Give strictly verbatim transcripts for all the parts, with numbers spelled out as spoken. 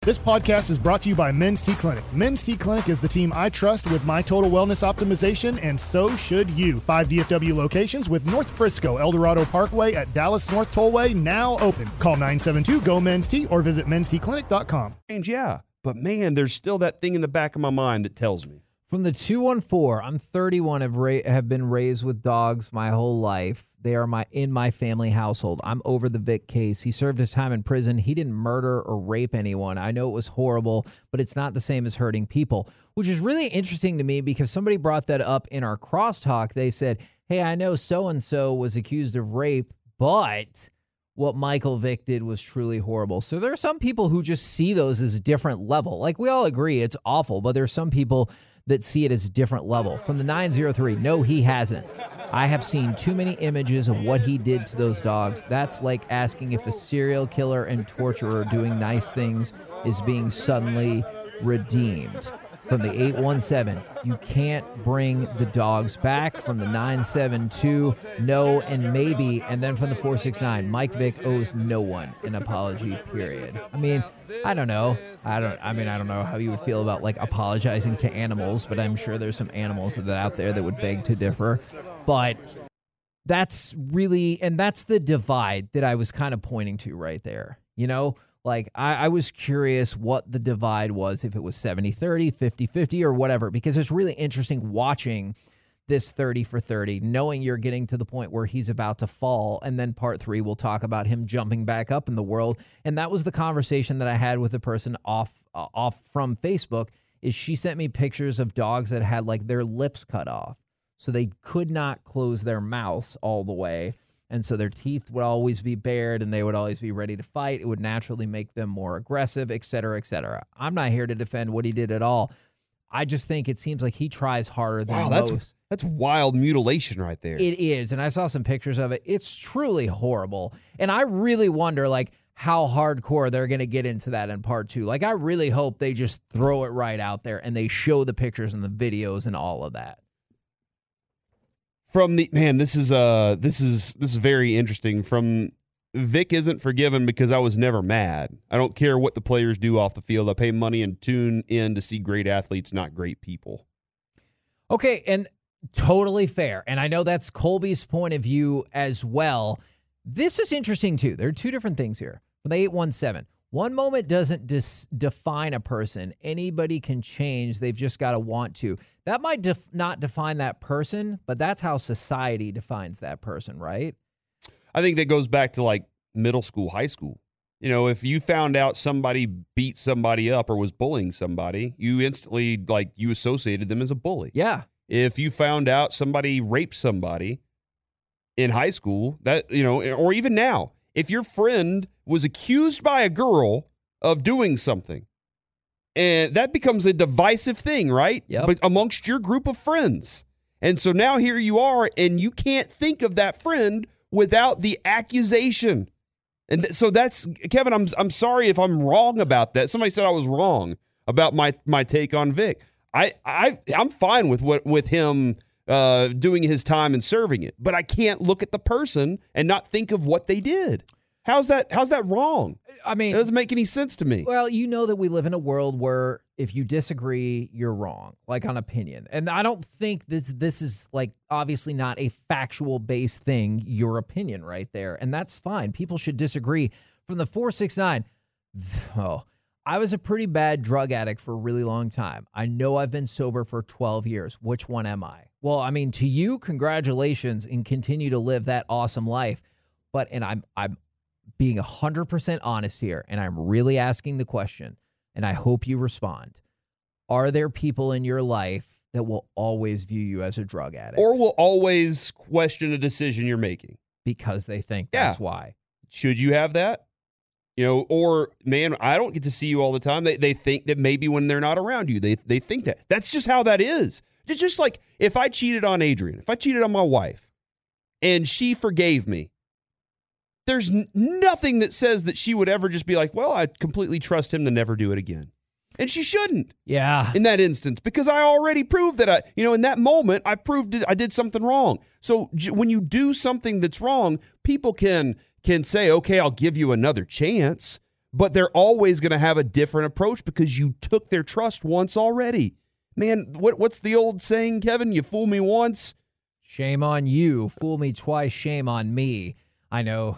This podcast is brought to you by Men's T Clinic. Men's T Clinic is the team I trust with my total wellness optimization, and so should you. Five D F W locations with North Frisco, El Dorado Parkway at Dallas North Tollway now open. Call nine seven two, G O, Men's T or visit mens t clinic dot com. Yeah, but man, there's still that thing in the back of my mind that tells me. From the two one four, I'm thirty-one, have, ra- have been raised with dogs my whole life. They are my in my family household. I'm over the Vic case. He served his time in prison. He didn't murder or rape anyone. I know it was horrible, but it's not the same as hurting people, which is really interesting to me because somebody brought that up in our crosstalk. They said, hey, I know so-and-so was accused of rape, but what Michael Vick did was truly horrible. So there are some people who just see those as a different level. Like, we all agree it's awful, but there's some people that see it as a different level. From the nine oh three, no, he hasn't. I have seen too many images of what he did to those dogs. That's like asking if a serial killer and torturer doing nice things is being suddenly redeemed. From the eight one seven, you can't bring the dogs back. From the nine seven two, no and maybe. And then from the four six nine, Mike Vick owes no one an apology, period. I mean, I don't know. I don't. I mean, I don't know how you would feel about like apologizing to animals, but I'm sure there's some animals that out there that would beg to differ. But that's really, and that's the divide that I was kind of pointing to right there. You know, like I, I was curious what the divide was, if it was seventy thirty, fifty fifty, or whatever, because it's really interesting watching this thirty for thirty, knowing you're getting to the point where he's about to fall. And then part three, we'll talk about him jumping back up in the world. And that was the conversation that I had with a person off uh, off from Facebook, is she sent me pictures of dogs that had like their lips cut off. So they could not close their mouths all the way. And so their teeth would always be bared and they would always be ready to fight. It would naturally make them more aggressive, et cetera, et cetera. I'm not here to defend what he did at all. I just think it seems like he tries harder than wow, that's, most. That's wild mutilation right there. It is. And I saw some pictures of it. It's truly horrible. And I really wonder, like, how hardcore they're going to get into that in part two. Like, I really hope they just throw it right out there and they show the pictures and the videos and all of that. From the man, this is uh this is this is very interesting. From Vic isn't forgiven because I was never mad. I don't care what the players do off the field. I pay money and tune in to see great athletes, not great people. Okay, and totally fair. And I know that's Colby's point of view as well. This is interesting too. There are two different things here. From the eight one seven. One moment doesn't dis- define a person. Anybody can change. They've just got to want to. That might def- not define that person, but that's how society defines that person, right? I think that goes back to like middle school, high school. You know, if you found out somebody beat somebody up or was bullying somebody, you instantly, like, you associated them as a bully. Yeah. If you found out somebody raped somebody in high school, that, you know, or even now, if your friend was accused by a girl of doing something, and that becomes a divisive thing, right? Yep. But amongst your group of friends. And so now here you are, and you can't think of that friend without the accusation. And th- so that's, Kevin, I'm I'm sorry if I'm wrong about that. Somebody said I was wrong about my my take on Vic. I, I, I'm fine with what with him uh, doing his time and serving it, but I can't look at the person and not think of what they did. How's that? How's that wrong? I mean, it doesn't make any sense to me. Well, you know that we live in a world where if you disagree, you're wrong, like on opinion. And I don't think this this is like obviously not a factual based thing, your opinion right there. And that's fine. People should disagree. From the four six nine, oh, I was a pretty bad drug addict for a really long time. I know I've been sober for twelve years. Which one am I? Well, I mean, to you, congratulations, and continue to live that awesome life. But, and I'm I'm being one hundred percent honest here, and I'm really asking the question, and I hope you respond. Are there people in your life that will always view you as a drug addict? Or will always question a decision you're making? Because they think yeah. that's why. Should you have that? You know, or, man, I don't get to see you all the time. They they think that maybe when they're not around you, they they think that. That's just how that is. It's just like if I cheated on Adrian, if I cheated on my wife, and she forgave me, there's n- nothing that says that she would ever just be like, well, I completely trust him to never do it again. And she shouldn't. Yeah. In that instance, because I already proved that I, you know, in that moment, I proved it, I did something wrong. So j- when you do something that's wrong, people can can say, okay, I'll give you another chance. but they're always going to have a different approach because you took their trust once already. Man, what what's the old saying, Kevin? You fool me once. Shame on you. Fool me twice, shame on me. I know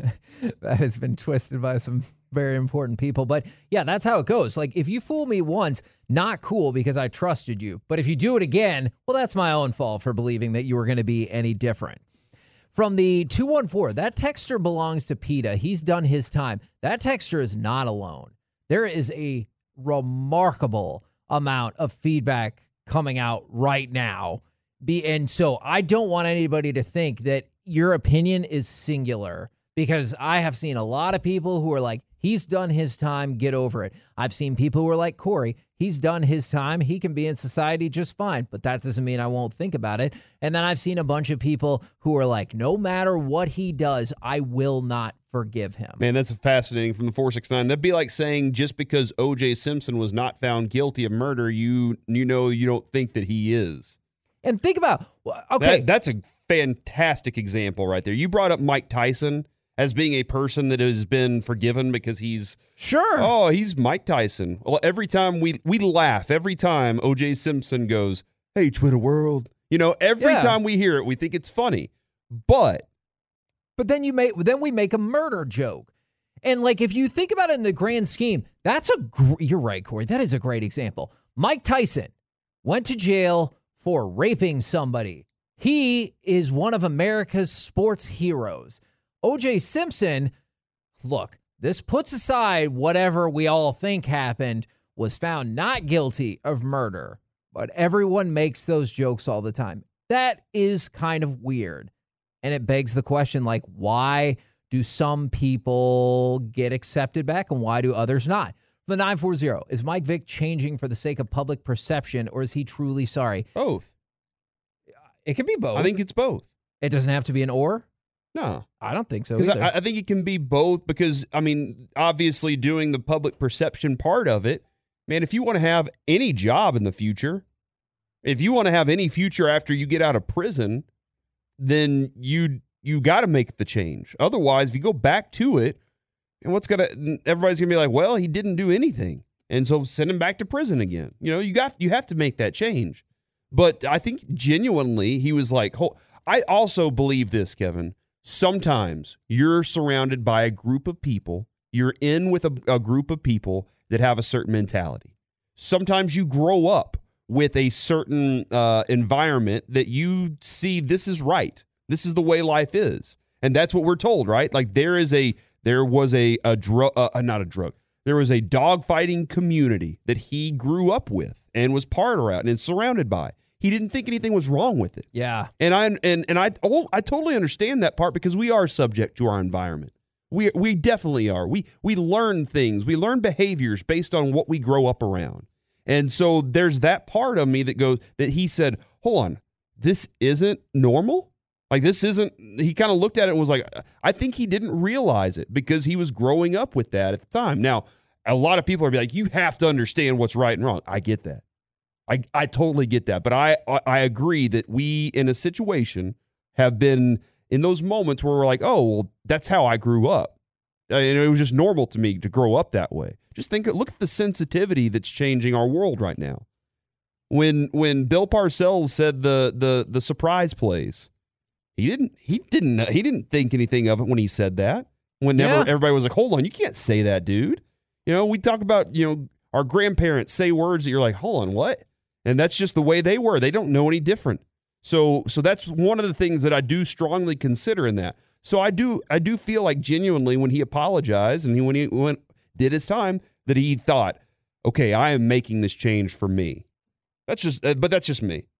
that has been twisted by some very important people, but yeah, that's how it goes. Like, if you fool me once, not cool because I trusted you. But if you do it again, well, that's my own fault for believing that you were going to be any different. From the two one four, that texter belongs to PETA. He's done his time. That texter is not alone. There is a remarkable amount of feedback coming out right now. Be and so I don't want anybody to think that your opinion is singular, because I have seen a lot of people who are like, he's done his time, get over it. I've seen people who are like Corey, he's done his time, he can be in society just fine, but that doesn't mean I won't think about it. And then I've seen a bunch of people who are like, no matter what he does, I will not forgive him. Man, that's fascinating from the four six nine. That'd be like saying just because O J Simpson was not found guilty of murder, you you know you don't think that he is. And think about, okay. That, that's a fantastic example right there. You brought up Mike Tyson as being a person that has been forgiven because he's sure. Oh, he's Mike Tyson. Well, every time we we laugh, every time O J Simpson goes, "Hey, Twitter world," you know, every yeah. time we hear it, we think it's funny. But but then you make then we make a murder joke, and like if you think about it in the grand scheme, that's a gr- you're right, Corey. That is a great example. Mike Tyson went to jail for raping somebody. He is one of America's sports heroes. O J Simpson, look, this puts aside whatever we all think happened, was found not guilty of murder, but everyone makes those jokes all the time. That is kind of weird. And it begs the question, like, why do some people get accepted back and why do others not? The nine four zero, is Mike Vick changing for the sake of public perception, or is he truly sorry? Both. It can be both. I think it's both. It doesn't have to be an or? No. I don't think so Because either. I, I think it can be both because, I mean, obviously doing the public perception part of it, man, if you want to have any job in the future, if you want to have any future after you get out of prison, then you you got to make the change. Otherwise, if you go back to it, and what's gonna everybody's gonna be like, well, he didn't do anything, and so send him back to prison again. You know, you got you have to make that change. But I think genuinely he was like, I also believe this, Kevin. Sometimes you're surrounded by a group of people. You're in with a, a group of people that have a certain mentality. Sometimes you grow up with a certain uh, environment that you see this is right. This is the way life is, and that's what we're told, right? Like there is a there was a a drug, uh, not a drug. There was a dogfighting community that he grew up with and was part around and surrounded by. He didn't think anything was wrong with it. Yeah, and I and and I oh, I totally understand that part because we are subject to our environment. We we definitely are. We we learn things. We learn behaviors based on what we grow up around. And so there's that part of me that goes that he said, hold on, this isn't normal. Like this isn't, he kind of looked at it and was like, I think he didn't realize it because he was growing up with that at the time. Now, a lot of people are like, you have to understand what's right and wrong. I get that. I, I totally get that. But I, I agree that we in a situation have been in those moments where we're like, oh, well, that's how I grew up. And it was just normal to me to grow up that way. Just think, look at the sensitivity that's changing our world right now. When when Bill Parcells said the the the surprise plays, he didn't he didn't he didn't think anything of it when he said that. Whenever Yeah. everybody was like, hold on, you can't say that, dude. You know, we talk about, you know, our grandparents say words that you're like, hold on, what? And that's just the way they were. They don't know any different. So so that's one of the things that I do strongly consider in that. So I do I do feel like genuinely when he apologized and he, when he went did his time that he thought, okay, I am making this change for me. That's just, but that's just me.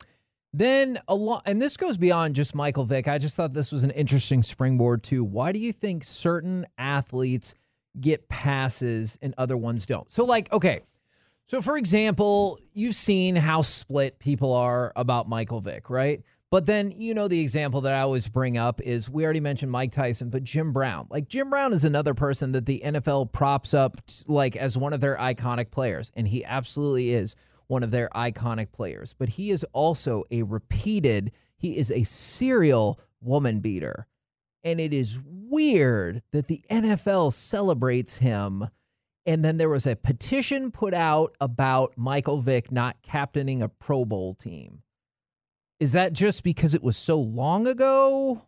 Then a lot, and this goes beyond just Michael Vick. I just thought this was an interesting springboard too. Why do you think certain athletes get passes and other ones don't? So like, okay, so for example, you've seen how split people are about Michael Vick, right? But then, you know, the example that I always bring up is we already mentioned Mike Tyson, but Jim Brown. Like Jim Brown is another person that the N F L props up like as one of their iconic players, and he absolutely is one of their iconic players. But he is also a repeated, he is a serial woman beater. And it is weird that the N F L celebrates him. And then there was a petition put out about Michael Vick not captaining a Pro Bowl team. Is that just because it was so long ago?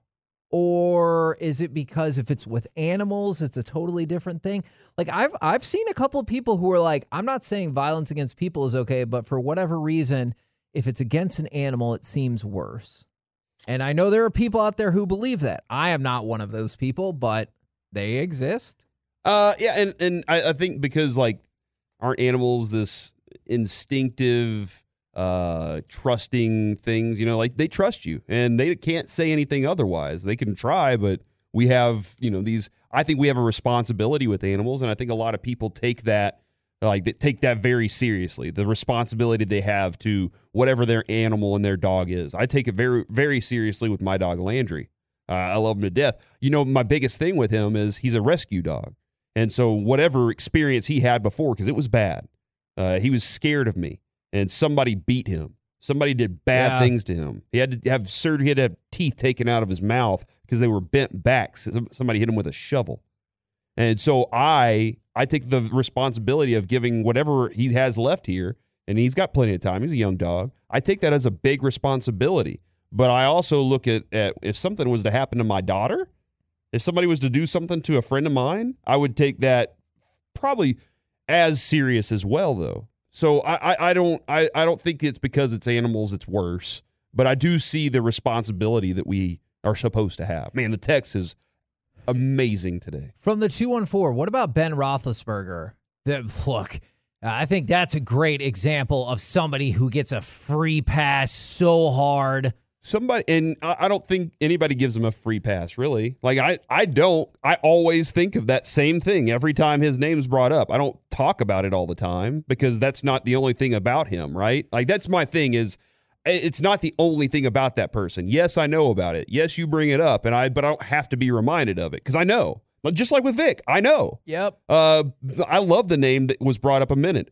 Or is it because if it's with animals, it's a totally different thing? Like I've I've seen a couple of people who are like, I'm not saying violence against people is okay, but for whatever reason, if it's against an animal, it seems worse. And I know there are people out there who believe that. I am not one of those people, but they exist. Uh, yeah, and, and I, I think because, like, aren't animals this instinctive, uh, trusting things? You know, like, they trust you, and they can't say anything otherwise. They can try, but we have, you know, these, I think we have a responsibility with animals, and I think a lot of people take that, like, they take that very seriously, the responsibility they have to whatever their animal and their dog is. I take it very, very seriously with my dog, Landry. Uh, I love him to death. You know, my biggest thing with him is he's a rescue dog. And so whatever experience he had before, because it was bad, uh, he was scared of me, and somebody beat him. Somebody did bad yeah. things to him. He had to have surgery. He had to have teeth taken out of his mouth because they were bent back. Somebody hit him with a shovel. And so I I take the responsibility of giving whatever he has left here, and he's got plenty of time. He's a young dog. I take that as a big responsibility. But I also look at, at if something was to happen to my daughter, if somebody was to do something to a friend of mine, I would take that probably as serious as well, though. So I, I, I don't I, I don't think it's because it's animals it's worse, but I do see the responsibility that we are supposed to have. Man, the text is amazing today. From the two one four, what about Ben Roethlisberger? The, look, I think that's a great example of somebody who gets a free pass so hard. Somebody, and I don't think anybody gives him a free pass, really. Like, I, I don't. I always think of that same thing every time his name's brought up. I don't talk about it all the time because that's not the only thing about him, right? Like, that's my thing is it's not the only thing about that person. Yes, I know about it. Yes, you bring it up, and I, but I don't have to be reminded of it because I know. Just like with Vic, I know. Yep. Uh, I love the name that was brought up a minute.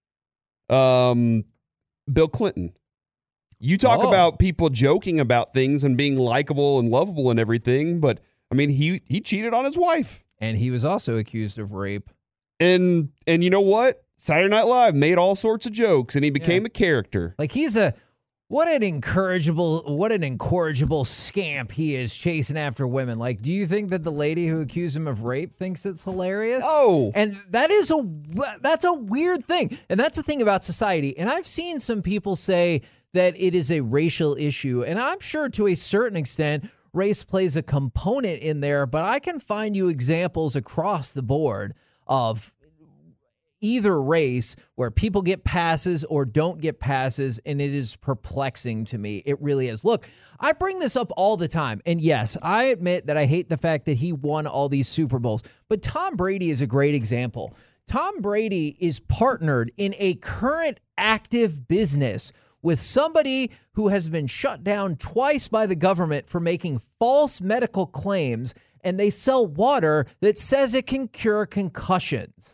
Um, Bill Clinton. You talk oh. about people joking about things and being likable and lovable and everything, but I mean, he he cheated on his wife, and he was also accused of rape. And and you know what? Saturday Night Live made all sorts of jokes, and he became yeah. a character. Like he's a what an incorrigible what an incorrigible scamp he is chasing after women. Like, do you think that the lady who accused him of rape thinks it's hilarious? Oh, and that is a that's a weird thing, and that's the thing about society. And I've seen some people say that it is a racial issue. And I'm sure to a certain extent, race plays a component in there, but I can find you examples across the board of either race where people get passes or don't get passes, and it is perplexing to me. It really is. Look, I bring this up all the time, and yes, I admit that I hate the fact that he won all these Super Bowls, but Tom Brady is a great example. Tom Brady is partnered in a current active business with somebody who has been shut down twice by the government for making false medical claims, and they sell water that says it can cure concussions.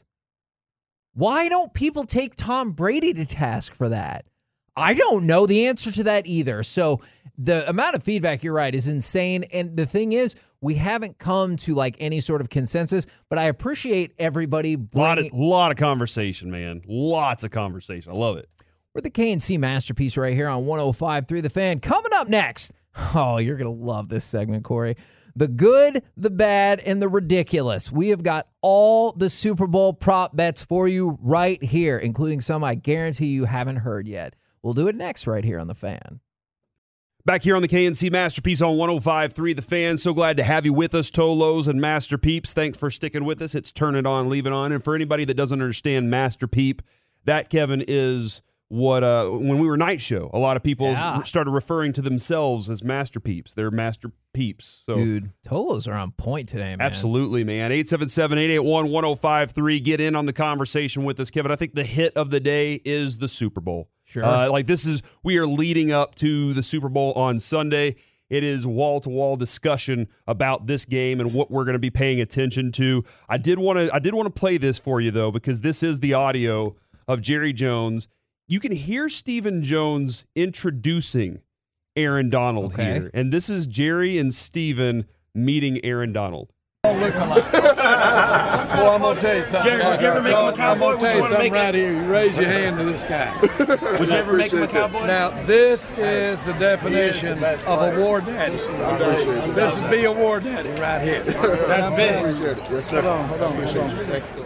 Why don't people take Tom Brady to task for that? I don't know the answer to that either. So the amount of feedback, you're right, is insane. And the thing is, we haven't come to like any sort of consensus, but I appreciate everybody bringing... Lot of, lot of conversation, man. Lots of conversation. I love it. We're the K and C Masterpiece right here on one oh five point three The Fan. Coming up next, oh, you're going to love this segment, Corey. The good, the bad, and the ridiculous. We have got all the Super Bowl prop bets for you right here, including some I guarantee you haven't heard yet. We'll do it next right here on The Fan. Back here on the K and C Masterpiece on one oh five point three The Fan. So glad to have you with us, Tolos and Master Peeps. Thanks for sticking with us. It's Turn It On, Leave It On. And for anybody that doesn't understand Master Peep, that, Kevin, is... What uh when we were Night Show, a lot of people yeah. started referring to themselves as Master Peeps. They're Master Peeps. So, dude, Tolos are on point today, man. Absolutely, man. eight seven seven, eight eight one, one oh five three. Get in on the conversation with us, Kevin. I think the hit of the day is the Super Bowl. Sure. Uh, like this is we are leading up to the Super Bowl on Sunday. It is wall-to-wall discussion about this game and what we're going to be paying attention to. I did want to I did want to play this for you though, because this is the audio of Jerry Jones. You can hear Stephen Jones introducing Aaron Donald okay. here. And this is Jerry and Stephen meeting Aaron Donald? Look alike. Well, I'm gonna tell you something. Jerry, would you ever make him a cowboy? I'm gonna tell you Would you something wanna right here. You raise your hand to this guy. Would you ever make him a cowboy? Now, this is the definition of a war daddy. This is be a war daddy right here. That's big. Appreciate it. Yes, sir. Hold on, hold on, hold on. Thank you.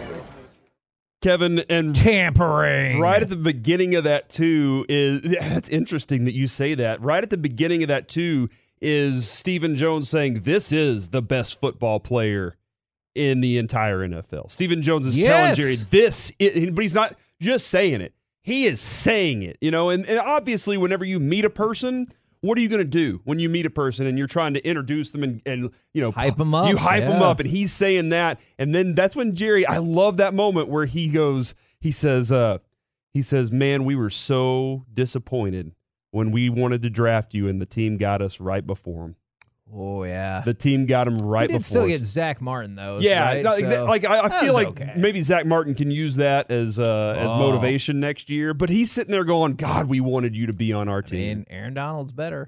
Kevin, and Tampering. right at the beginning of that too is that's interesting that you say that. Right at the beginning of that too is Stephen Jones saying this is the best football player in the entire N F L. Stephen Jones is Yes. telling Jerry this, is, but he's not just saying it. He is saying it, you know, and, and obviously whenever you meet a person, what are you going to do when you meet a person and you're trying to introduce them and, and you know, Hype 'em up, You hype them yeah. up, and he's saying that. And then that's when Jerry, I love that moment where he goes, he says, uh, he says, man, we were so disappointed when we wanted to draft you and the team got us right before him. Oh, yeah. The team got him right We did before still us. get Zach Martin, though. Yeah, right? like, So, like I, I that feel was like okay. maybe Zach Martin can use that as uh, as Oh. motivation next year. But he's sitting there going, God, we wanted you to be on our I team. mean, Aaron Donald's better.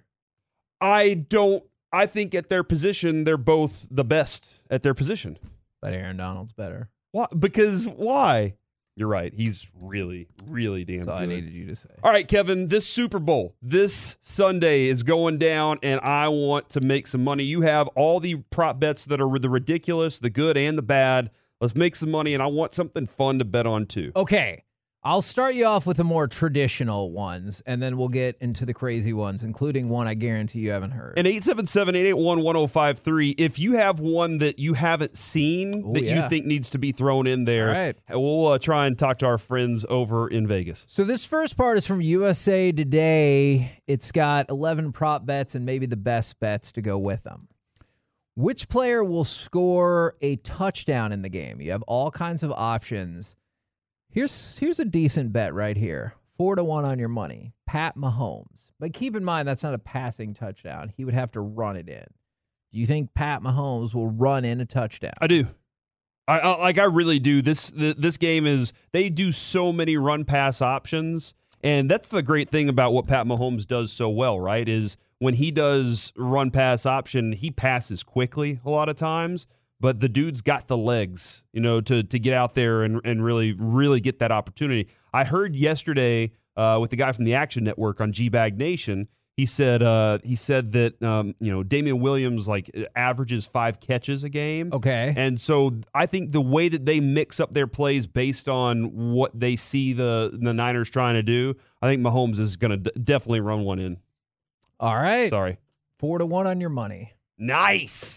I don't. I think at their position, they're both the best at their position. But Aaron Donald's better. Why? Because why? You're right. He's really, really damn That's all I good. needed you to say. All right, Kevin, this Super Bowl, this Sunday is going down, and I want to make some money. You have all the prop bets that are the ridiculous, the good, and the bad. Let's make some money, and I want something fun to bet on, too. Okay. I'll start you off with the more traditional ones, and then we'll get into the crazy ones, including one I guarantee you haven't heard. And eight seven seven, eight eight one, one oh five three, if you have one that you haven't seen Ooh, that yeah. you think needs to be thrown in there, All right. we'll uh, try and talk to our friends over in Vegas. So this first part is from U S A Today. It's got eleven prop bets and maybe the best bets to go with them. Which player will score a touchdown in the game? You have all kinds of options. Here's here's a decent bet right here. Four to one on your money. Pat Mahomes. But keep in mind, that's not a passing touchdown. He would have to run it in. Do you think Pat Mahomes will run in a touchdown? I do. I, I like. I really do. This th- this game is. They do so many run pass options, and that's the great thing about what Pat Mahomes does so well. Right? Is when he does run pass option, he passes quickly a lot of times. But the dude's got the legs, you know, to to get out there and, and really, really get that opportunity. I heard yesterday uh, with the guy from the Action Network on G-Bag Nation, he said uh, he said that, um, you know, Damian Williams, like, averages five catches a game. Okay. And so I think the way that they mix up their plays based on what they see the, the Niners trying to do, I think Mahomes is going to d- definitely run one in. All right. Sorry. Four to one on your money. Nice.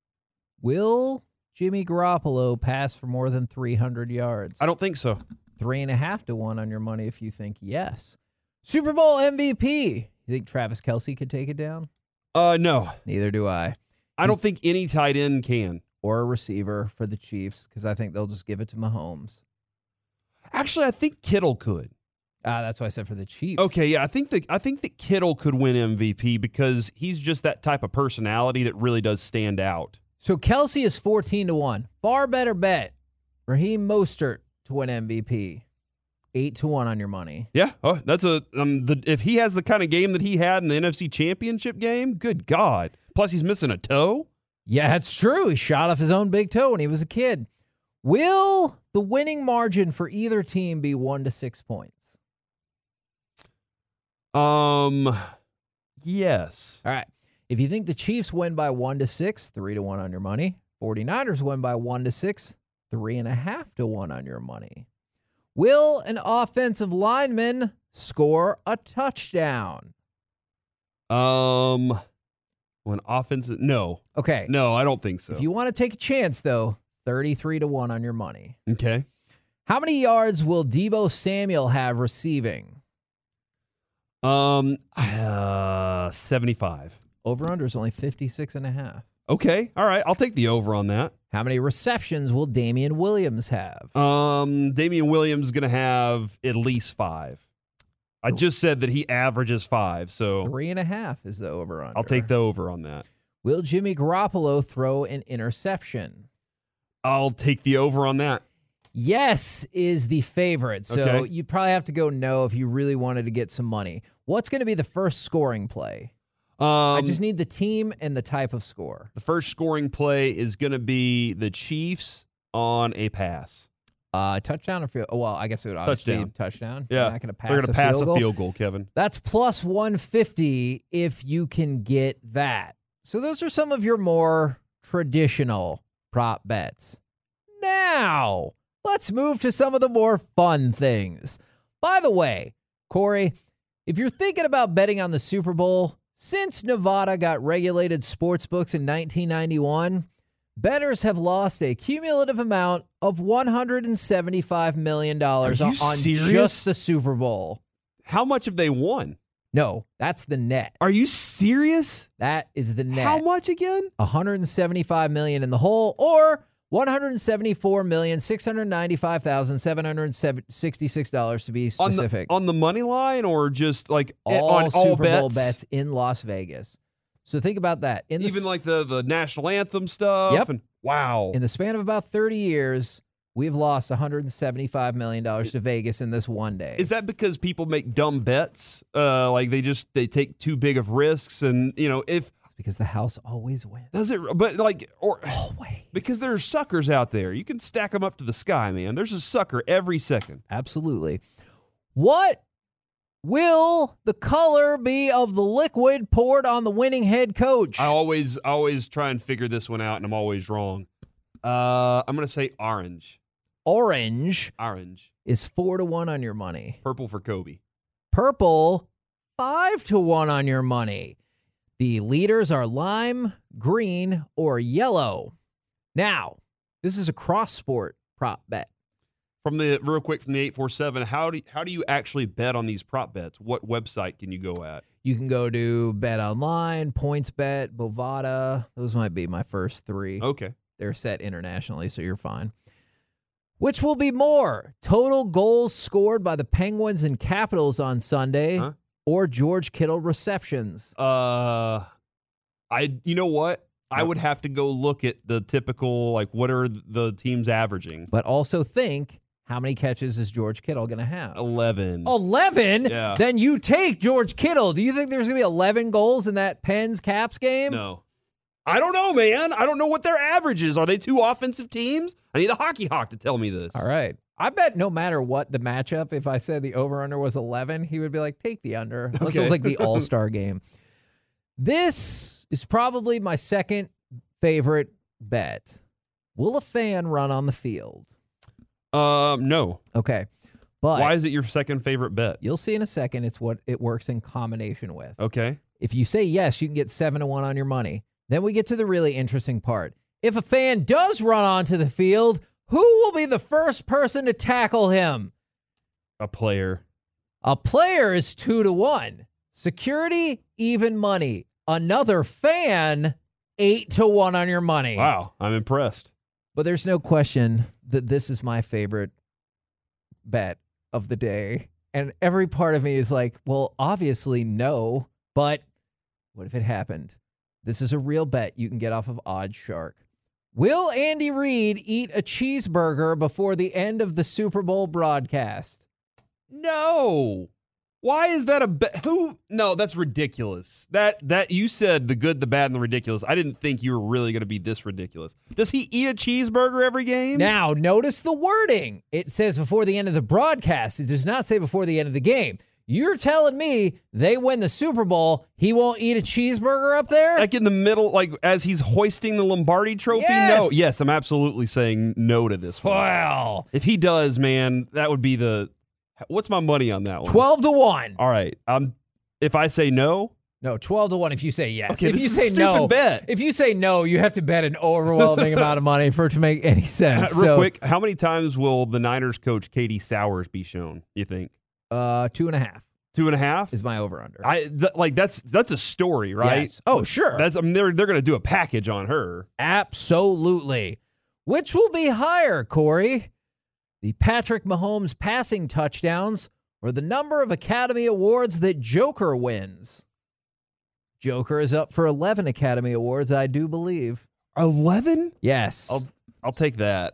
Will Jimmy Garoppolo pass for more than three hundred yards? I don't think so. Three and a half to one on your money if you think yes. Super Bowl M V P. You think Travis Kelce could take it down? Uh, no. Neither do I. I don't think any tight end can. Or a receiver for the Chiefs, because I think they'll just give it to Mahomes. Actually, I think Kittle could. Ah, that's what I said for the Chiefs. Okay, yeah, I think that I think that Kittle could win M V P because he's just that type of personality that really does stand out. So Kelce is fourteen to one. Far better bet. Raheem Mostert to win M V P. eight to one on your money. Yeah, oh, that's a um. The, if he has the kind of game that he had in the N F C Championship game, good God! Plus, he's missing a toe. Yeah, that's true. He shot off his own big toe when he was a kid. Will the winning margin for either team be one to six points? Um, yes. All right. If you think the Chiefs win by one to six, three to one on your money. 49ers win by one to six, three and a half to one on your money. Will an offensive lineman score a touchdown? Um, when offensive, no, Okay. no, I don't think so. If you want to take a chance, though, thirty-three to one on your money. okay, How many yards will Deebo Samuel have receiving? um, uh, seventy-five. Over-under is only fifty-six and a half. Okay, all right, I'll take the over on that. How many receptions will Damian Williams have? Um, Damian Williams is going to have at least five. I just said that he averages five, so Three and a half is the over-under. I'll take the over on that. Will Jimmy Garoppolo throw an interception? I'll take the over on that. Yes is the favorite, so Okay. you'd probably have to go no if you really wanted to get some money. What's going to be the first scoring play? Um, I just need the team and the type of score. the first scoring play is going to be the Chiefs on a pass. Uh, touchdown or field? Well, I guess it would obviously Touchdown. be touchdown. Yeah, You're not going to pass they're going to a pass field a goal. field goal, Kevin. That's plus one fifty if you can get that. So those are some of your more traditional prop bets. Now, let's move to some of the more fun things. By the way, Corey, if you're thinking about betting on the Super Bowl, since Nevada got regulated sports books in nineteen ninety-one, bettors have lost a cumulative amount of one hundred seventy-five million dollars Are on you serious? just the Super Bowl. How much have they won? No, that's the net. Are you serious? That is the net. How much again? one hundred seventy-five million dollars in the hole, or one hundred seventy-four million six hundred ninety-five thousand seven hundred sixty-six dollars to be On the, specific. on the money line or just like all on all Super bets? Bowl bets in Las Vegas. So think about that. In the Even s- like the, the national anthem stuff? Yep. And, wow. in the span of about thirty years, we've lost one hundred seventy-five million dollars to Vegas in this one day. Is that because people make dumb bets? Uh, like they just they take too big of risks, and you know if It's because the house always wins. does it? But like or Always. because there are suckers out there, you can stack them up to the sky, man. There's a sucker every second. Absolutely. What will the color be of the liquid poured on the winning head coach? I always I always try and figure this one out, and I'm always wrong. Uh, I'm gonna say orange. Orange Orange. is four to one on your money. Purple for Kobe. Purple, five to one on your money. The leaders are lime, green, or yellow. Now, this is a cross sport prop bet. From the real quick from the eight four seven, how do how do you actually bet on these prop bets? What website can you go at? You can go to Bet Online, PointsBet, Bovada. Those might be my first three. Okay. They're set internationally, so you're fine. Which will be more? Total goals scored by the Penguins and Capitals on Sunday, Huh? or George Kittle receptions? Uh, I you know what? I would have to go look at the typical like what are the teams averaging? But also think, how many catches is George Kittle going to have? Eleven. eleven? Yeah. Then you take George Kittle. Do you think there's going to be eleven goals in that Pens-Caps game? No. I don't know, man. I don't know what their average is. Are they two offensive teams? I need a hockey hawk to tell me this. All right. I bet no matter what the matchup, if I said the over-under was eleven, he would be like, take the under. This Okay. was like the all-star game. This is probably my second favorite bet. Will a fan run on the field? Um, no. Okay. But Why is it your second favorite bet? you'll see in a second it's what it works in combination with. Okay. If you say yes, you can get seven to one on your money. Then we get to the really interesting part. If a fan does run onto the field, who will be the first person to tackle him? A player. A player is two to one. Security, even money. Another fan, eight to one on your money. Wow. I'm impressed. But there's no question that this is my favorite bet of the day. And every part of me is like, well, obviously no, but what if it happened? This is a real bet you can get off of OddsShark. Will Andy Reid eat a cheeseburger before the end of the Super Bowl broadcast? No. Why is that a bet? Who? No, that's ridiculous. That that you said the good, the bad, and the ridiculous. I didn't think you were really going to be this ridiculous. Does he eat a cheeseburger every game? Now, notice the wording. It says before the end of the broadcast. It does not say before the end of the game. You're telling me they win the Super Bowl, he won't eat a cheeseburger up there? Like in the middle, like as he's hoisting the Lombardi trophy? Yes. No. Yes, I'm absolutely saying no to this one. Well, If he does, man, that would be the. What's my money on that one? twelve to one. All right. Um, if I say no, No, twelve to one if you say yes. Okay, if this you is a say stupid no, bet. if you say no, you have to bet an overwhelming amount of money for it to make any uh, sense. real so, quick, how many times will the Niners coach Katie Sowers be shown? You think uh, two and a half two and a half? is my over under. I th- like that's that's a story, right? Yes. Oh, sure. That's I mean, they're they're gonna do a package on her. Absolutely. Which will be higher, Corey? The Patrick Mahomes passing touchdowns or the number of Academy Awards that Joker wins? Joker is up for eleven Academy Awards, I do believe. Eleven? Yes. I'll I'll take that.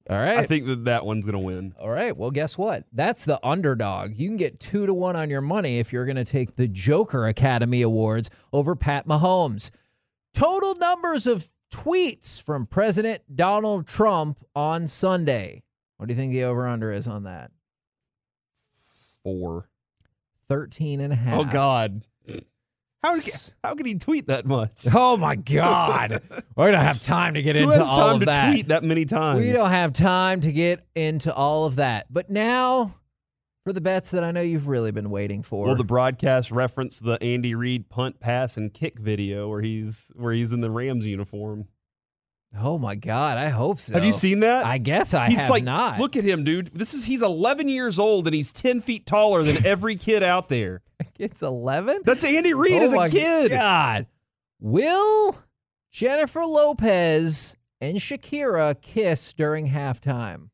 All right. I think that that one's going to win. All right. Well, guess what? That's the underdog. You can get two to one on your money if you're going to take the Joker Academy Awards over Pat Mahomes. Total numbers of tweets from President Donald Trump on Sunday. What do you think the over-under is on that? Four. thirteen and a half. Oh, God. How, how can he tweet that much? Oh, my God. We don't have time to get Who into has all time of to that. tweet that many times? We don't have time to get into all of that. But now, for the bets that I know you've really been waiting for. Will the broadcast reference the Andy Reid punt, pass, and kick video where he's where he's in the Rams uniform? Oh, my God. I hope so. Have you seen that? I guess I he's have like, not. Look at him, dude. This is he's eleven years old and he's ten feet taller than every kid out there. It's eleven? That's Andy Reid oh as a my kid. God. Will Jennifer Lopez and Shakira kiss during halftime?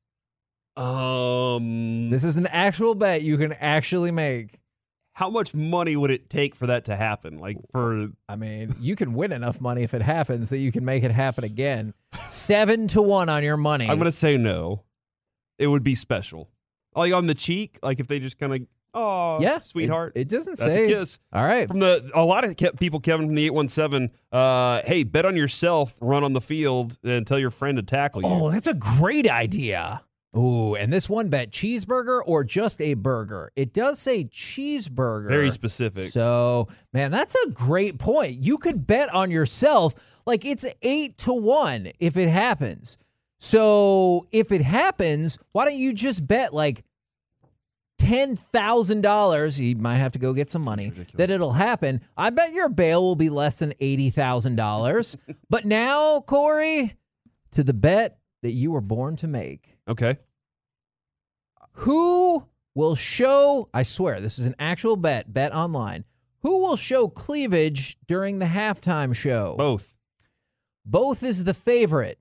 Um, This is an actual bet you can actually make. how much money would it take for that to happen? Like for I mean, you can win enough money if it happens that you can make it happen again. Seven to one on your money. I'm gonna say no. It would be special, like on the cheek, like if they just kind of oh yeah, sweetheart. It, it doesn't That's say. a kiss. All right. From the a lot of ke- people, Kevin from the eight one seven. Uh, hey, bet on yourself, run on the field, and tell your friend to tackle you. Oh, that's a great idea. Ooh, and this one bet, cheeseburger or just a burger? It does say cheeseburger. Very specific. So, man, that's a great point. You could bet on yourself. Like, it's eight to one if it happens. So, if it happens, why don't you just bet, like, ten thousand dollars, you might have to go get some money, that it'll happen. I bet your bail will be less than eighty thousand dollars. But now, Corey, to the bet that you were born to make. Okay. Who will show, I swear, this is an actual bet, bet online. Who will show cleavage during the halftime show? Both. Both is the favorite.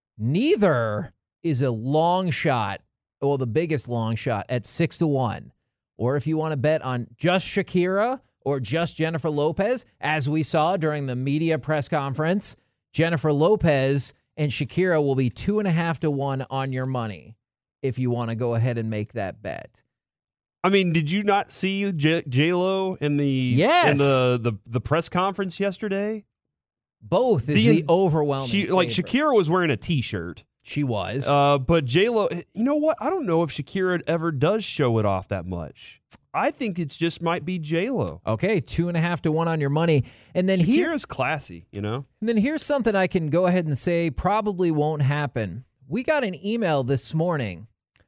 Neither is a long shot, well, the biggest long shot at six to one. Or if you want to bet on just Shakira or just Jennifer Lopez, as we saw during the media press conference, Jennifer Lopez and Shakira will be two and a half to one on your money if you want to go ahead and make that bet. I mean, did you not see J- J-Lo in the Yes. in the, the the press conference yesterday? Both is The- the, overwhelming. She like favorite. Shakira was wearing a T-shirt. She was. Uh, but J-Lo, you know what? I don't know if Shakira ever does show it off that much. I think it just might be J-Lo. Okay, two and a half to one on your money. And then here, Shakira's classy, you know? and then here's something I can go ahead and say probably won't happen. We got an email this morning.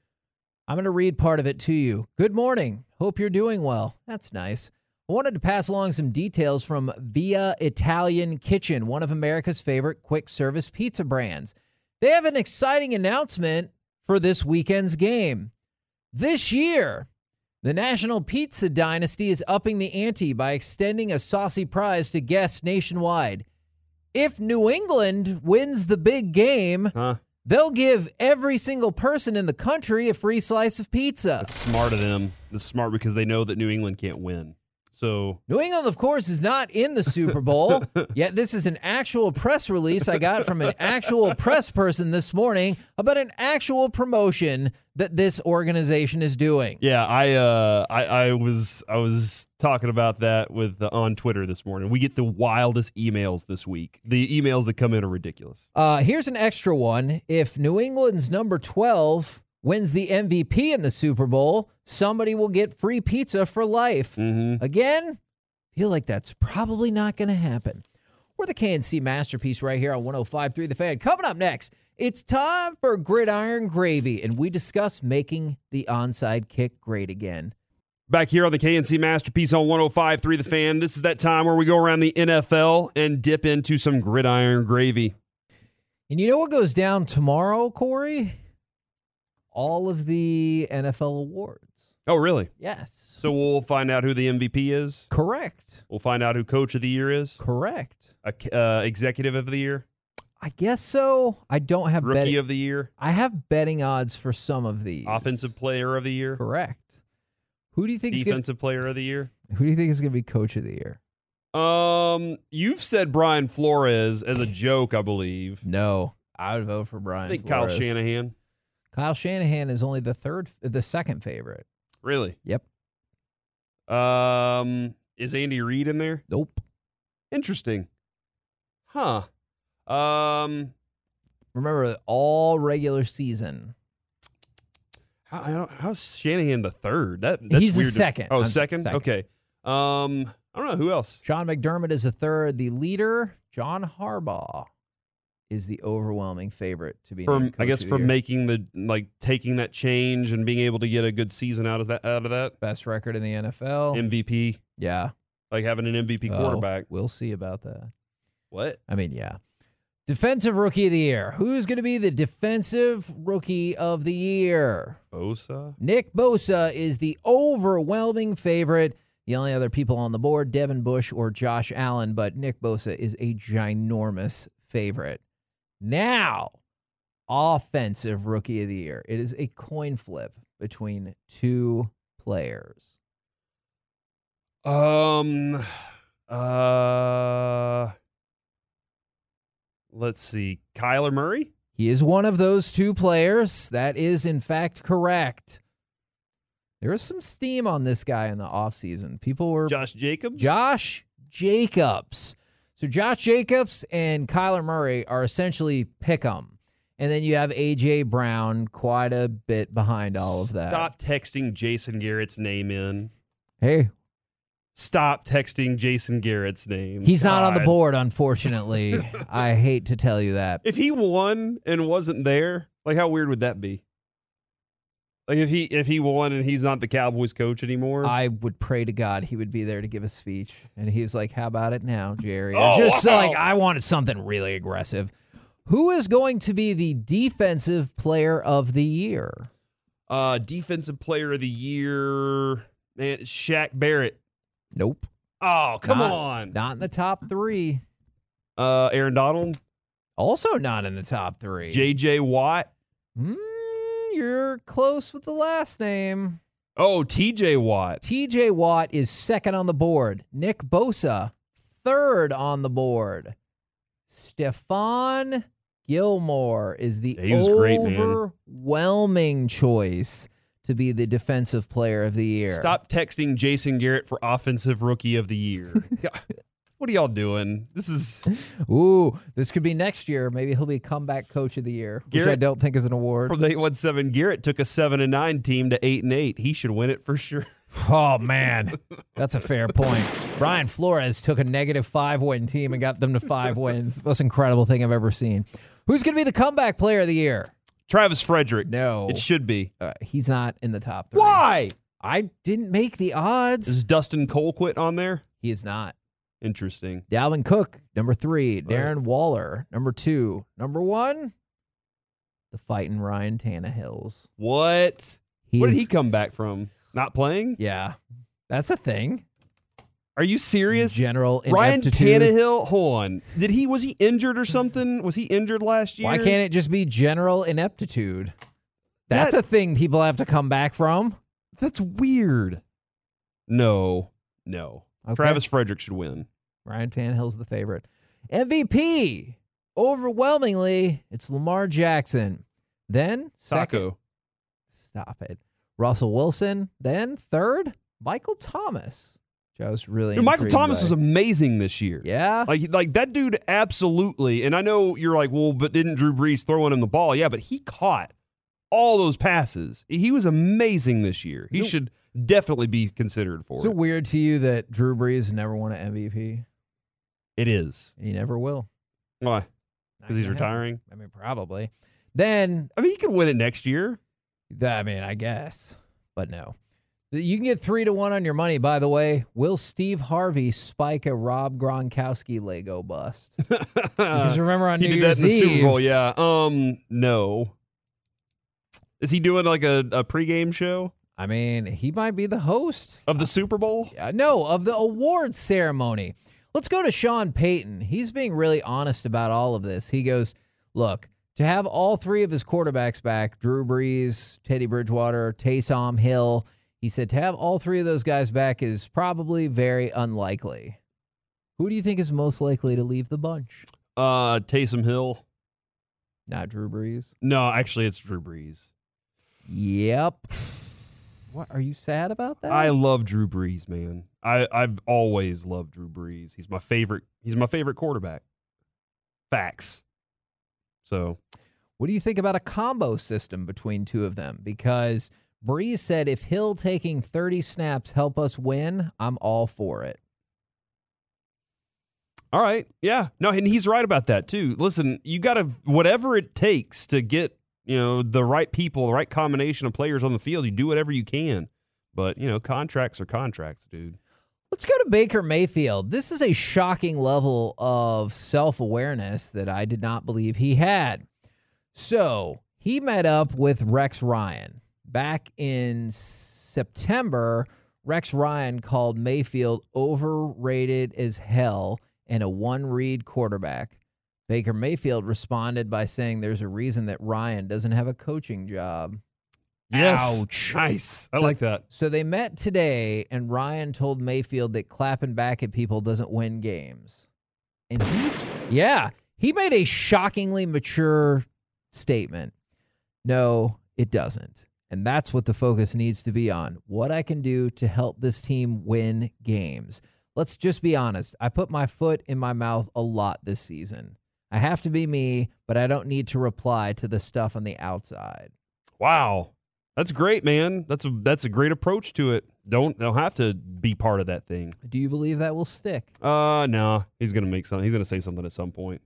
I'm going to read part of it to you. Good morning. Hope you're doing well. That's nice. I wanted to pass along some details from Via Italian Kitchen, one of America's favorite quick service pizza brands. They have an exciting announcement for this weekend's game. This year, the National Pizza Dynasty is upping the ante by extending a saucy prize to guests nationwide. If New England wins the big game, Huh? they'll give every single person in the country a free slice of pizza. That's smart of them. That's smart because they know that New England can't win. So New England, of course, is not in the Super Bowl, yet this is an actual press release I got from an actual press person this morning about an actual promotion that this organization is doing. yeah, I uh, I, I was I was talking about that with uh, on Twitter this morning. We get the wildest emails this week. The emails that come in are ridiculous. Uh, here's an extra one. If New England's number twelve wins the M V P in the Super Bowl, somebody will get free pizza for life. Mm-hmm. Again, feel like that's probably not going to happen. We're the K N C Masterpiece right here on one oh five point three The Fan. Coming up next, it's time for Gridiron Gravy, and we discuss making the onside kick great again. Back here on the K N C Masterpiece on one oh five point three The Fan. This is that time where we go around the N F L and dip into some gridiron gravy. And you know what goes down tomorrow, Corey? All of the N F L awards. Oh, really? Yes. So we'll find out who the M V P is. Correct. We'll find out who Coach of the Year is. Correct. Uh, Executive of the Year. I guess so. I don't have Rookie betting. of the Year. I have betting odds for some of these. Offensive Player of the Year. Correct. Who do you think is gonna, Defensive Player of the Year. Who do you think is going to be Coach of the Year? Um, you've said Brian Flores as a joke, I believe. No, I would vote for Brian. I think Flores. Kyle Shanahan. Kyle Shanahan is only the third, the second favorite. Really? Yep. Um, is Andy Reid in there? Nope. Interesting. Huh. Um, Remember, all regular season. how, I don't- how's Shanahan the third? That that's He's the weird to- second. Oh, I'm second? second. Okay. Um, I don't know who else. Sean McDermott is the third. The leader, John Harbaugh, is the overwhelming favorite to be From named I Coach guess of the from Year. making the like taking that change and being able to get a good season out of that out of that Best record in the N F L. M V P, yeah. like having an M V P Well, quarterback. We'll see about that. What? I mean, yeah. Defensive Rookie of the Year. Who's going to be the Defensive Rookie of the Year? Bosa? Nick Bosa is the overwhelming favorite. The only other people on the board, Devin Bush or Josh Allen, but Nick Bosa is a ginormous favorite. Now, Offensive Rookie of the Year. It is a coin flip between two players. Um uh let's see. Kyler Murray? He is one of those two players. That is, in fact, correct. There was some steam on this guy in the offseason. People were... Josh Jacobs? Josh Jacobs. So Josh Jacobs and Kyler Murray are essentially pick 'em. And then you have A J. Brown quite a bit behind all of that. Stop texting Jason Garrett's name in. Hey, Stop texting Jason Garrett's name. he's not on the God. board, unfortunately. I hate to tell you that. If he won and wasn't there, like how weird would that be? Like if he if he won and he's not the Cowboys coach anymore. I would pray to God he would be there to give a speech. And he was like, how about it now, Jerry? Oh, Just wow. like, I wanted something really aggressive. Who is going to be the Defensive Player of the Year? uh defensive player of the year, man, Shaq Barrett. Nope. Oh, come Not- on. Not in the top three. Uh Aaron Donald, Also not in the top three. J J Watt. Mm, you're close with the last name. Oh, T J Watt. T J Watt is second on the board. Nick Bosa, third on the board. Stephon Gilmore is the He was great, man. overwhelming choice to be the Defensive Player of the Year. Stop texting Jason Garrett for offensive rookie of the year. What are y'all doing? This is Ooh, this could be next year. Maybe he'll be Comeback Coach of the Year, which I Garrett- don't think is an award. from the eight one seven. Garrett took a seven and nine team to eight and eight. He should win it for sure. Oh, man. That's a fair point. Brian Flores took a negative five win team and got them to five wins. Most incredible thing I've ever seen. Who's going to be the Comeback Player of the Year? Travis Frederick. No. It should be. Uh, he's not in the top three. Why? I didn't make the odds. Is Dustin Colquitt on there? He is not. Interesting. Dalvin Cook, number three. Darren Waller, number two. Number one, the fighting Ryan Tannehills. What? He Where did is- he come back from? Not playing? Yeah, that's a thing. Are you serious? General Ryan ineptitude. Tannehill, hold on. Did he was he injured or something? Was he injured last year? Why can't it just be general ineptitude? That's That- a thing people have to come back from. That's weird. No. No. Okay. Travis Frederick should win. Ryan Tannehill's the favorite. M V P, overwhelmingly, it's Lamar Jackson. Then second. Taco. Stop it. Russell Wilson. Then third, Michael Thomas. Which I was really Dude, Michael intrigued Thomas by. was amazing this year. Yeah. Like, like that dude absolutely, and I know you're like, well, but didn't Drew Brees throwing him the ball? Yeah, but he caught all those passes. He was amazing this year. He So- should definitely be considered for Is it it. weird to you that Drew Brees never won an M V P? It is. He never will. Why? Because he's Not gonna happen. retiring? I mean, probably. Then, I mean, he could win it next year. I mean, I guess, but no. You can get three to one on your money, by the way. Will Steve Harvey spike a Rob Gronkowski Lego bust? Because remember on he New did Year's that in the Eve, Super Bowl, yeah. Um, no. Is he doing like a, a pregame show I mean, he might be the host. of the Super Bowl? Uh, no, of the awards ceremony. Let's go to Sean Payton. He's being really honest about all of this. He goes, look, to have all three of his quarterbacks back, Drew Brees, Teddy Bridgewater, Taysom Hill, he said to have all three of those guys back is probably very unlikely. Who do you think is most likely to leave the bunch? Uh, Taysom Hill. Not Drew Brees. No, actually, it's Drew Brees. Yep. What, are you sad about that? I love Drew Brees, man. I, I've always loved Drew Brees. He's my favorite. He's my favorite quarterback. Facts. So, what do you think about a combo system between two of them? Because Brees said if Hill taking thirty snaps help us win, I'm all for it. All right. Yeah. No, and he's right about that too. Listen, you got to, whatever it takes to get, you know, the right people, the right combination of players on the field, you do whatever you can. But, you know, contracts are contracts, dude. Let's go to Baker Mayfield. This is a shocking level of self-awareness that I did not believe he had. So he met up with Rex Ryan. Back in September, Rex Ryan called Mayfield overrated as hell and a one-read quarterback. Baker Mayfield responded by saying there's a reason that Ryan doesn't have a coaching job. Yes. Ouch. Nice. I So- like that. So they met today, and Ryan told Mayfield that clapping back at people doesn't win games. And he's, yeah, he made a shockingly mature statement. No, it doesn't. And that's what the focus needs to be on. What I can do to help this team win games. Let's just be honest. I put my foot in my mouth a lot this season. I have to be me, but I don't need to reply to the stuff on the outside. Wow. That's great, man. That's a that's a great approach to it. Don't don't have to be part of that thing. Do you believe that will stick? Uh no. He's gonna make something. He's gonna say something at some point.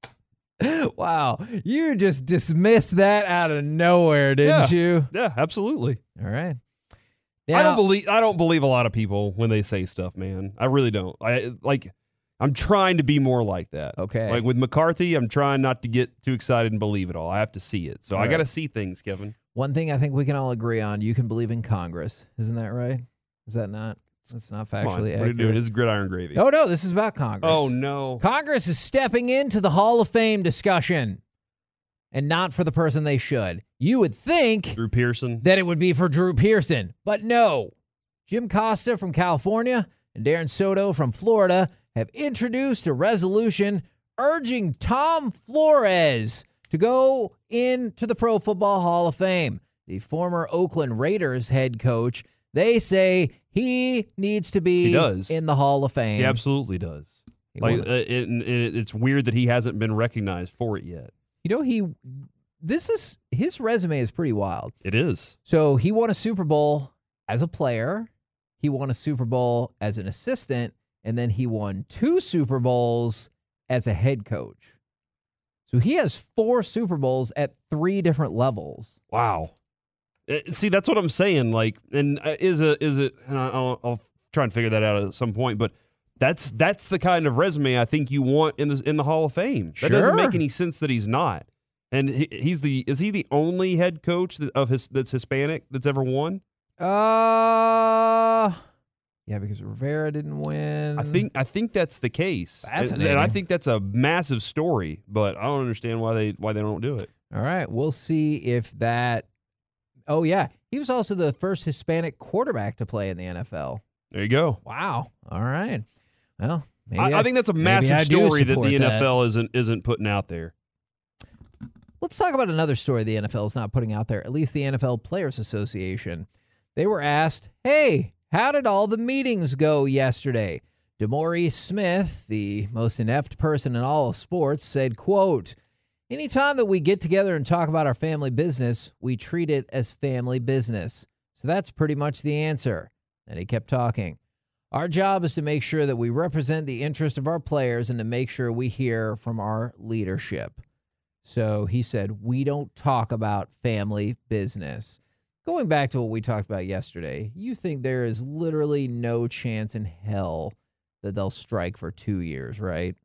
Wow. You just dismissed that out of nowhere, didn't Yeah. you? Yeah, absolutely. All right. I don't believe I don't believe a lot of people when they say stuff, man. I really don't. I like I'm trying to be more like that. Okay. Like with McCarthy, I'm trying not to get too excited and believe it all. I have to see it. So All I right. got to see things, Kevin. One thing I think we can all agree on, you can believe in Congress. Isn't that right? Is that not? That's not Come on. factually What are you accurate. doing? This is gridiron gravy. Oh, no, this is about Congress. Oh, no. Congress is stepping into the Hall of Fame discussion and not for the person they should. You would think Drew Pearson. that it would be for Drew Pearson, but no. Jim Costa from California and Darren Soto from Florida have introduced a resolution urging Tom Flores to go into the Pro Football Hall of Fame. The former Oakland Raiders head coach, they say he needs to be He does. in the Hall of Fame. He absolutely does. He Like won- uh, it, it, it's weird that he hasn't been recognized for it yet. you know, he this is his resume is pretty wild. It is. So he won a Super Bowl as a player. He won a Super Bowl as an assistant, and then he won two Super Bowls as a head coach. So he has four Super Bowls at three different levels. Wow. Uh, See, that's what I'm saying. Like, and uh, is a is it? And I- I'll, I'll try and figure that out at some point. But that's that's the kind of resume I think you want in the in the Hall of Fame. That doesn't Sure. make any sense that he's not. And he, he's the is he the only head coach that, of his that's Hispanic that's ever won? Uh, yeah, because Rivera didn't win. I think I think that's the case. And- Fascinating. And I think that's a massive story. But I don't understand why they why they don't do it. All right, we'll see if that. Oh yeah, he was also the first Hispanic quarterback to play in the N F L. There you go. Wow. All right. Well, maybe I, I think that's a maybe massive I do story that support the that. N F L isn't isn't putting out there. Let's talk about another story the N F L is not putting out there, at least the N F L Players Association. They were asked, hey, how did all the meetings go yesterday? DeMaurice Smith, the most inept person in all of sports, said, quote, anytime that we get together and talk about our family business, we treat it as family business. So that's pretty much the answer. And he kept talking. Our job is to make sure that we represent the interest of our players and to make sure we hear from our leadership. So he said, we don't talk about family business. Going back to what we talked about yesterday, you think there is literally no chance in hell that they'll strike for two years, right?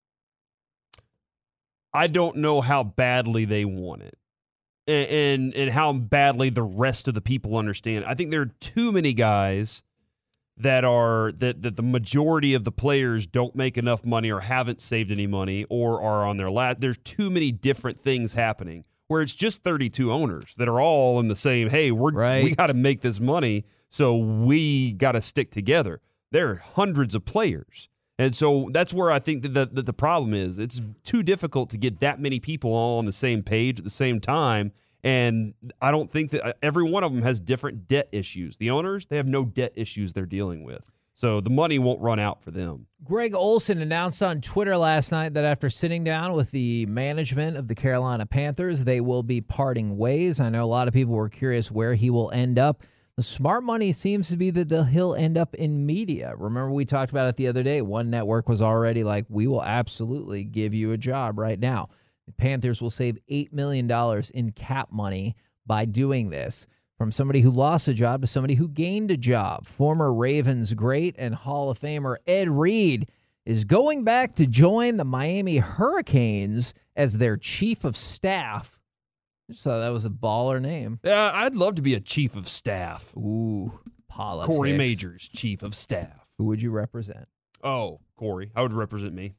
I don't know how badly they want it and, and and how badly the rest of the people understand. I think there are too many guys that are that, that the majority of the players don't make enough money or haven't saved any money or are on their last. There's too many different things happening where it's just thirty-two owners that are all in the same, hey, we're Right. we got to make this money, so we got to stick together. There are hundreds of players. And so that's where I think that the, that the problem is. It's too difficult to get that many people all on the same page at the same time And I don't think that every one of them has different debt issues. The owners, they have no debt issues they're dealing with. So the money won't run out for them. Greg Olson announced on Twitter last night that after sitting down with the management of the Carolina Panthers, they will be parting ways. I know a lot of people were curious where he will end up. The smart money seems to be that he'll end up in media. Remember, we talked about it the other day. One network was already like, we will absolutely give you a job right now. The Panthers will save eight million dollars in cap money by doing this. From somebody who lost a job to somebody who gained a job. Former Ravens great and Hall of Famer Ed Reed is going back to join the Miami Hurricanes as their chief of staff. Just thought that was a baller name. Yeah, I'd love to be a chief of staff. Ooh, politics. Corey Majors, chief of staff. Who would you represent? Oh, Corey. I would represent me.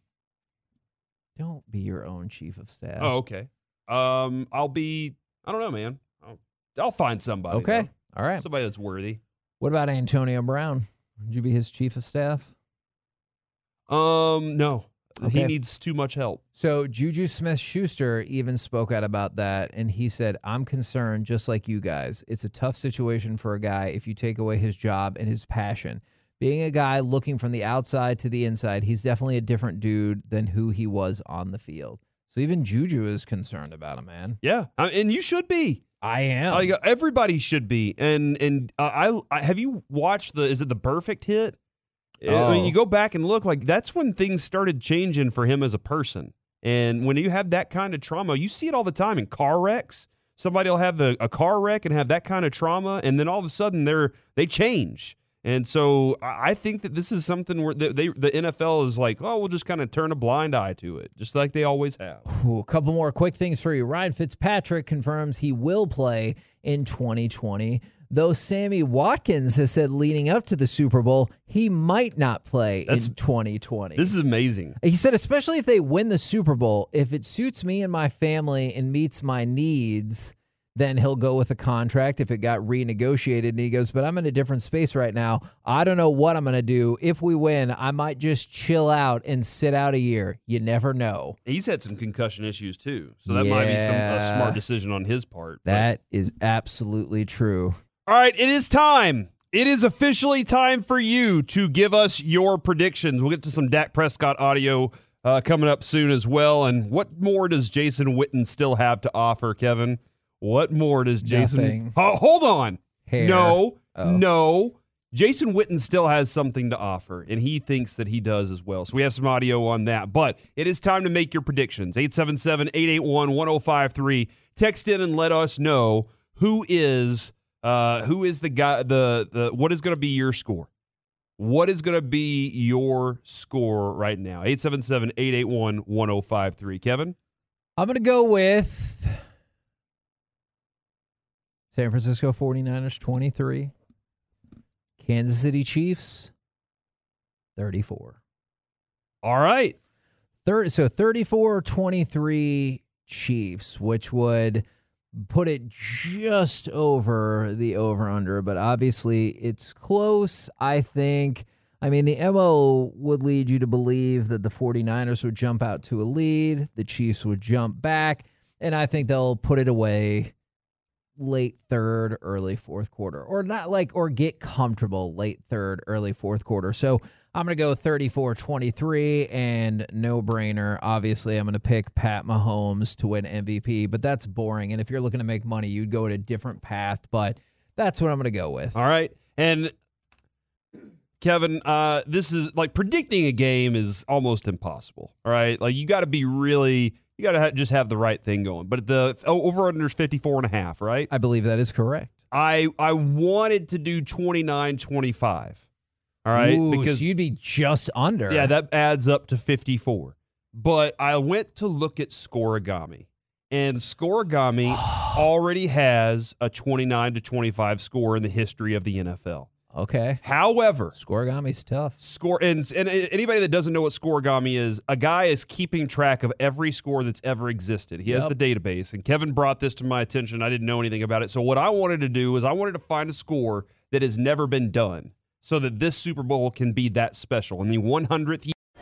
Don't be your own chief of staff. Oh, okay. Um, I'll be, I don't know, man. I'll, I'll find somebody. Okay. Though. All right. Somebody that's worthy. What about Antonio Brown? Would you be his chief of staff? Um, no. Okay. He needs too much help. So Juju Smith-Schuster even spoke out about that, and he said, I'm concerned just like you guys. It's a tough situation for a guy if you take away his job and his passion. Being a guy looking from the outside to the inside, he's definitely a different dude than who he was on the field. So even Juju is concerned about him, man. Yeah, I- and you should be. I am. Like, everybody should be. And and uh, I, I have you watched the, is it the Perfect Hit? Oh. I mean, you go back and look, like, that's when things started changing for him as a person. And when you have that kind of trauma, you see it all the time in car wrecks. Somebody will have a, a car wreck and have that kind of trauma, and then all of a sudden they're they change. And so I think that this is something where they, they the N F L is like, oh, we'll just kind of turn a blind eye to it, just like they always have. Ooh, a couple more quick things for you. Ryan Fitzpatrick confirms he will play in twenty twenty, though Sammy Watkins has said leading up to the Super Bowl he might not play That's, in twenty twenty. This is amazing. He said, especially if they win the Super Bowl, if it suits me and my family and meets my needs, then he'll go with a contract if it got renegotiated. And he goes, but I'm in a different space right now. I don't know what I'm going to do. If we win, I might just chill out and sit out a year. You never know. He's had some concussion issues too, so that yeah. might be some a smart decision on his part. That but. is absolutely true. All right, it is time. It is officially time for you to give us your predictions. We'll get to some Dak Prescott audio uh, coming up soon as well. And what more does Jason Witten still have to offer, Kevin? What more does Jason... Nothing. Oh, hold on. Hair. No, oh. no. Jason Witten still has something to offer, and he thinks that he does as well. So we have some audio on that. But it is time to make your predictions. eight seven seven, eight eight one, one oh five three. Text in and let us know who is uh, who is the guy, the, the what is going to be your score. What is going to be your score right now? eight seven seven, eight eight one, one oh five three. Kevin? I'm going to go with... San Francisco forty-niners, twenty-three. Kansas City Chiefs, thirty-four. All right. Third, so thirty-four twenty-three Chiefs, which would put it just over the over-under, but obviously it's close, I think. I mean, the M O would lead you to believe that the forty-niners would jump out to a lead, the Chiefs would jump back, and I think they'll put it away late third, early fourth quarter, or not like, or get comfortable late third, early fourth quarter. So I'm going to go thirty-four twenty-three and no brainer. Obviously, I'm going to pick Pat Mahomes to win M V P, but that's boring. And if you're looking to make money, you'd go at a different path, but that's what I'm going to go with. All right. And Kevin, uh, this is like predicting a game is almost impossible. All right. Like you got to be really, you got to ha- just have the right thing going. But the over under is fifty-four and a half, right? I believe that is correct. I I wanted to do twenty-nine twenty-five. All right. Ooh, because so you'd be just under. Yeah, that adds up to fifty-four. But I went to look at Scorigami. And Scorigami already has a twenty-nine to twenty-five score in the history of the N F L. Okay. However, Scorigami's tough. Score and, and anybody that doesn't know what Scorigami is, a guy is keeping track of every score that's ever existed. He has Yep. the database, and Kevin brought this to my attention. I didn't know anything about it. So what I wanted to do is I wanted to find a score that has never been done so that this Super Bowl can be that special. In the one hundredth year.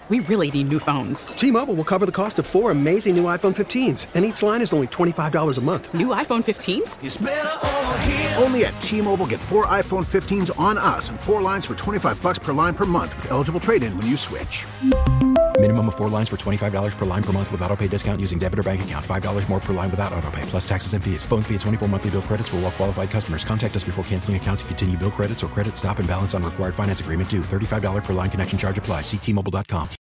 We really need new phones. T-Mobile will cover the cost of four amazing new iPhone fifteens, and each line is only twenty-five dollars a month. New iPhone fifteens? It's better over here. Only at T-Mobile, get four iPhone fifteens on us and four lines for twenty-five dollars per line per month with eligible trade-in when you switch. Minimum of four lines for twenty-five dollars per line per month with autopay discount using debit or bank account. five dollars more per line without autopay, plus taxes and fees. Phone fee at twenty-four monthly bill credits for well-qualified customers. Contact us before canceling account to continue bill credits or credit stop and balance on required finance agreement due. thirty-five dollars per line connection charge applies. See T Mobile dot com.